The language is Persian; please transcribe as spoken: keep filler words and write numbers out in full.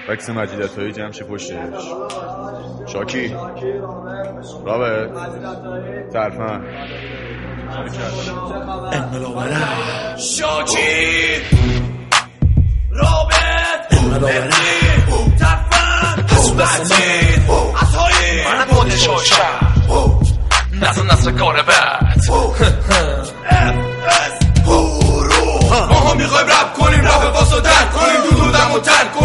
فکس مجیدتایی جمشی پشتش شاکی رابط ترفن انقلابره شاکی رابط انقلابره ترفن مجید عطایی من پادشاه شهر نصر نصر کار بد ما ها میخوایم رپ کنیم رپ واسه در کنیم دودودم و تر